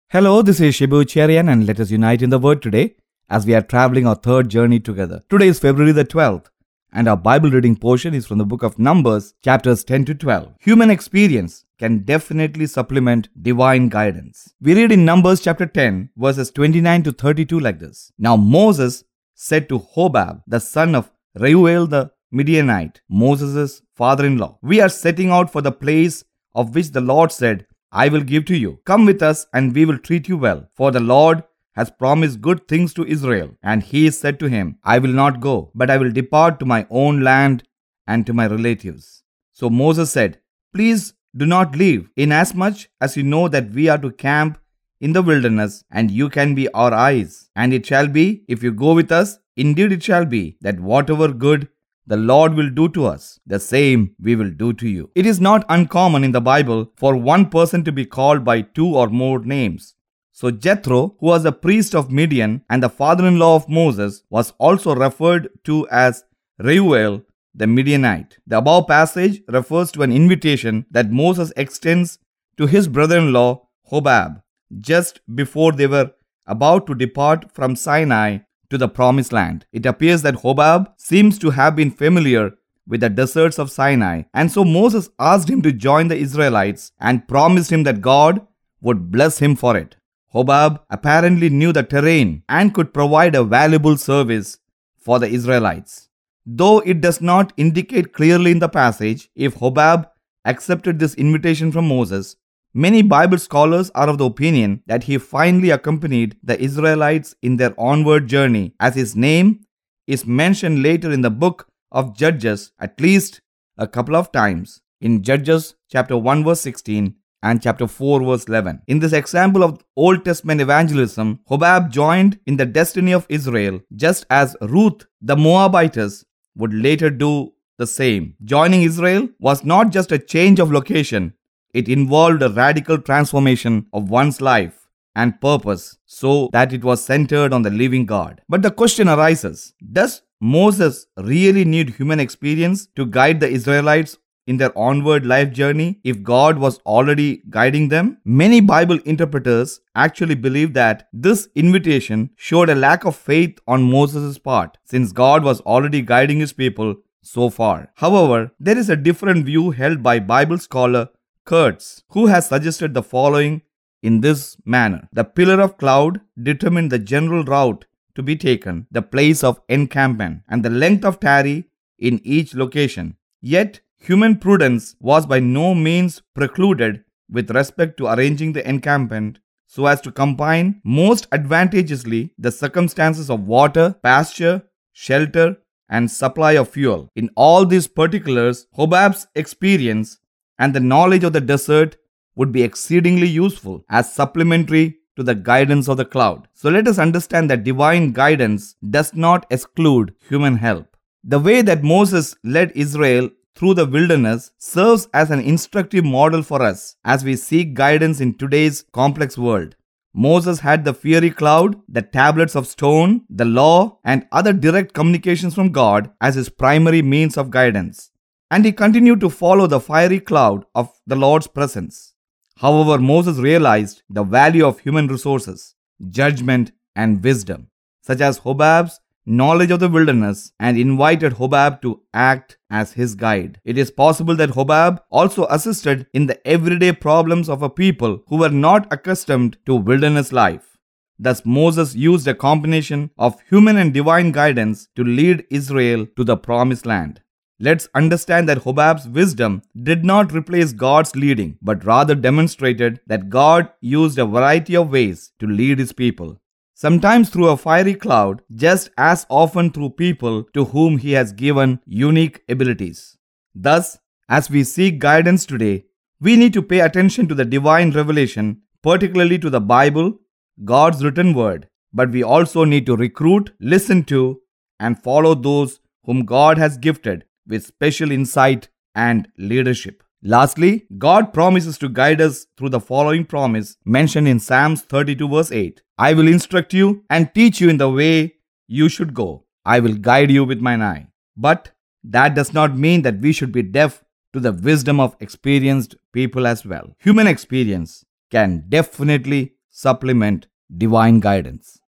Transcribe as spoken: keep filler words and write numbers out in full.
Hello, this is Shibu Cherian, and let us unite in the Word today as we are traveling our third journey together. Today is February the twelfth, and our Bible reading portion is from the book of Numbers, chapters ten to twelve. Human experience can definitely supplement divine guidance. We read in Numbers chapter ten, verses twenty-nine to thirty-two like this. Now Moses said to Hobab, the son of Reuel the Midianite, Moses' father-in-law, "We are setting out for the place of which the Lord said, I will give to you. Come with us and we will treat you well. For the Lord has promised good things to Israel." And he said to him, "I will not go, but I will depart to my own land and to my relatives." So Moses said, "Please do not leave, inasmuch as you know that we are to camp in the wilderness, and you can be our eyes. And it shall be, if you go with us, indeed it shall be, that whatever good the Lord will do to us, the same we will do to you." It is not uncommon in the Bible for one person to be called by two or more names. So Jethro, who was a priest of Midian and the father-in-law of Moses, was also referred to as Reuel the Midianite. The above passage refers to an invitation that Moses extends to his brother-in-law Hobab just before they were about to depart from Sinai to the promised land. It appears that Hobab seems to have been familiar with the deserts of Sinai, and so Moses asked him to join the Israelites and promised him that God would bless him for it. Hobab apparently knew the terrain and could provide a valuable service for the Israelites. Though it does not indicate clearly in the passage if Hobab accepted this invitation from Moses, many Bible scholars are of the opinion that he finally accompanied the Israelites in their onward journey, as his name is mentioned later in the book of Judges at least a couple of times, in Judges chapter one verse sixteen and chapter four verse eleven. In this example of Old Testament evangelism, Hobab joined in the destiny of Israel, just as Ruth the Moabitess would later do the same. Joining Israel was not just a change of location. It involved a radical transformation of one's life and purpose so that it was centered on the living God. But the question arises, does Moses really need human experience to guide the Israelites in their onward life journey if God was already guiding them? Many Bible interpreters actually believe that this invitation showed a lack of faith on Moses' part, since God was already guiding his people so far. However, there is a different view held by Bible scholar Kurtz, who has suggested the following in this manner. The pillar of cloud determined the general route to be taken, the place of encampment, and the length of tarry in each location. Yet, human prudence was by no means precluded with respect to arranging the encampment so as to combine most advantageously the circumstances of water, pasture, shelter, and supply of fuel. In all these particulars, Hobab's experience and the knowledge of the desert would be exceedingly useful as supplementary to the guidance of the cloud. So let us understand that divine guidance does not exclude human help. The way that Moses led Israel through the wilderness serves as an instructive model for us as we seek guidance in today's complex world. Moses had the fiery cloud, the tablets of stone, the law, and other direct communications from God as his primary means of guidance. And he continued to follow the fiery cloud of the Lord's presence. However, Moses realized the value of human resources, judgment, and wisdom, such as Hobab's knowledge of the wilderness, and invited Hobab to act as his guide. It is possible that Hobab also assisted in the everyday problems of a people who were not accustomed to wilderness life. Thus, Moses used a combination of human and divine guidance to lead Israel to the promised land. Let's understand that Hobab's wisdom did not replace God's leading, but rather demonstrated that God used a variety of ways to lead his people. Sometimes through a fiery cloud, just as often through people to whom he has given unique abilities. Thus, as we seek guidance today, we need to pay attention to the divine revelation, particularly to the Bible, God's written word. But we also need to recruit, listen to, and follow those whom God has gifted with special insight and leadership. Lastly, God promises to guide us through the following promise mentioned in Psalms thirty-two verse eight. "I will instruct you and teach you in the way you should go. I will guide you with mine eye." But that does not mean that we should be deaf to the wisdom of experienced people as well. Human experience can definitely supplement divine guidance.